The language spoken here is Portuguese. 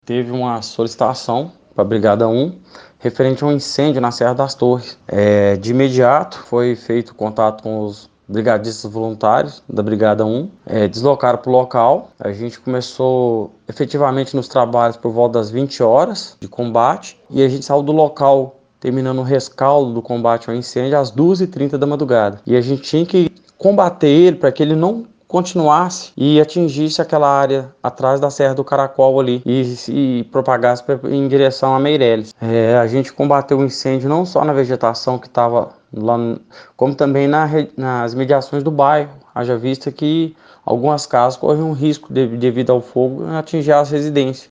Teve uma solicitação para a Brigada 1 referente a um incêndio na Serra das Torres. De imediato foi feito contato com os brigadistas voluntários da Brigada 1, deslocaram para o local. A gente começou efetivamente nos trabalhos por volta das 20 horas de combate e a gente saiu do local terminando o rescaldo do combate ao incêndio às 2h30 da madrugada. E a gente tinha que combater ele para que ele não continuasse e atingisse aquela área atrás da Serra do Caracol ali e propagasse em direção a Meireles. A gente combateu o incêndio não só na vegetação que estava lá, como também nas mediações do bairro, haja vista que algumas casas corriam um risco devido ao fogo atingir as residências.